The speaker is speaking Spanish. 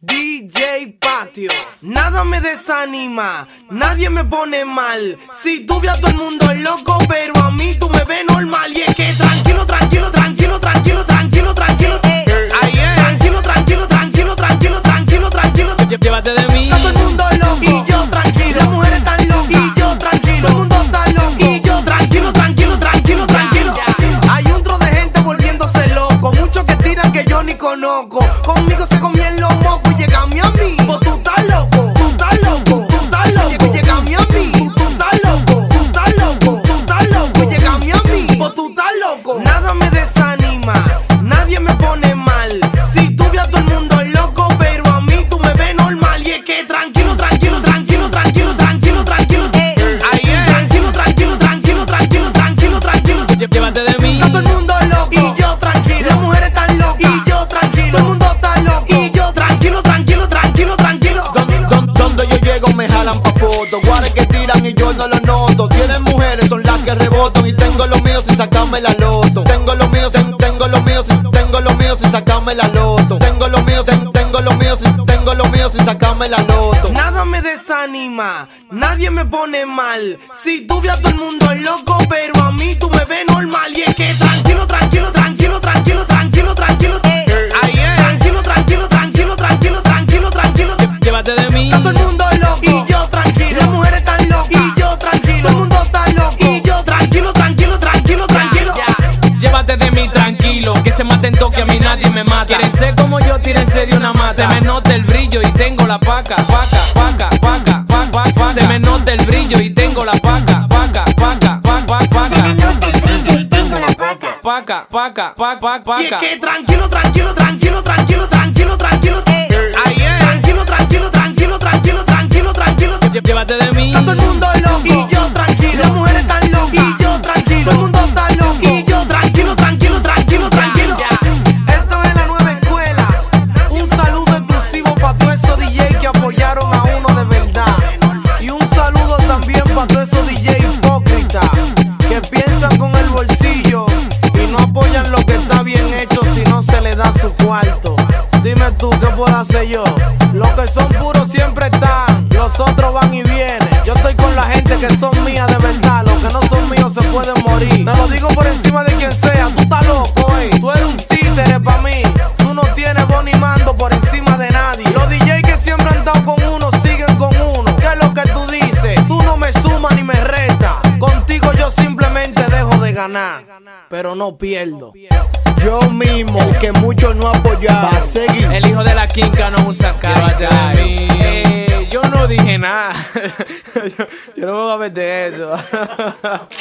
DJ Patio. Nada me desanima, nadie me pone mal. Si tú ves a todo el mundo loco, pero a mí tú me ves normal. Y es que tranquilo, tranquilo, tranquilo, tranquilo, tranquilo, tranquilo. Tranquilo, tranquilo, tranquilo, tranquilo, tranquilo, tranquilo. Llévate de mí. Está todo el mundo loco y yo tranquilo. Las mujeres están locas y yo tranquilo. Todo el mundo está loco y yo tranquilo, tranquilo, tranquilo, tranquilo. Hay un tro de gente volviéndose loco, muchos que tiran que yo ni conozco. Conmigo se comían los mocos y llegan a mí. Pues tú estás loco, tú estás loco, tú estás loco. Y llegan a mí. Tú estás loco, tú estás loco, tú estás loco. Y llegan a mí. Pues tú estás loco. Nada me desanima, nadie me pone mal. Si tú ves a todo el mundo loco, pero a mí tú me ves normal. Y es que tranquilo, tranquilo, tranquilo, tranquilo, tranquilo, tranquilo. Tranquilo, tranquilo, tranquilo, tranquilo, tranquilo, tranquilo. Llévate de mí. Está todo el mundo loco y yo tranquilo. Las mujeres están locas y yo tranquilo. Todo el mundo está loco y yo tranquilo, tranquilo, tranquilo, tranquilo. Donde yo llego me jalan pa' fotos, guares que tiran y yo no lo noto. Tienen mujeres, son las que rebotan y tengo los míos sin sacarme la loto. Tengo los míos, tengo los míos, tengo los míos sin sacarme la loto. Tengo los míos, tengo los míos, tengo los míos sin sacarme la loto. Nada me desanima, nadie me pone mal. Si tú ves a todo el mundo loco, pero a mí tú me ves normal. Y es que tranquilo, tranquilo, tranquilo, tranquilo, tranquilo, tranquilo. Tranquilo, tranquilo, tranquilo, tranquilo, tranquilo, tranquilo. Llévate de mí. Está todo el mundo loco y yo tranquilo. Las mujeres están locas y yo tranquilo. Todo el mundo está loco y yo tranquilo, tranquilo, tranquilo, tranquilo. Llévate de mí tranquilo, que se maten toque, a mí nadie me mata. Quieren ser como yo, tírense de una mata. Se me nota el brillo y tengo la paca, paca, paca, paca, paca, paca. Se me nota el brillo y tengo la paca, paca, paca, paca, paca. Se me nota el brillo y tengo la paca. Paca, paca, paca, paca. Y es que tranquilo, tranquilo, tranquilo, tranquilo, tranquilo, tranquilo. Tranquilo, tranquilo, tranquilo, tranquilo, tranquilo, tranquilo. Llévate de mí. Está todo el mundo loco y yo tranquilo. Las mujeres están locas y yo tranquilo. Todo el mundo está loco y yo tranquilo, tranquilo, tranquilo, tranquilo. Esto es la nueva escuela. Un saludo exclusivo para todos esos DJ que apoyaron a uno de verdad. Y un saludo también para todos esos DJ hipócritas que piensan con el bolsillo y no apoyan lo que está bien hecho si no se le da su cuarto. Dime tú, ¿qué puedo hacer yo? Los que son puros siempre están, los otros van y vienen. Yo estoy con la gente que son mías de verdad. Los que no son míos se pueden morir. Te lo digo por encima de quien sea. Tú estás loco, tú eres un títere pa' mí. Tú no tienes voz ni mando por encima de nadie. Los DJ que siempre han estado con uno siguen con uno. ¿Qué es lo que tú dices? Tú no me sumas ni me restas. Contigo yo simplemente dejo de ganar, pero no pierdo. Yo mismo, el que muchos no apoyaron, va a seguir. El hijo de la quinca no usa cara. Llévate de mí. Yo no dije nada. yo no me voy a meter eso.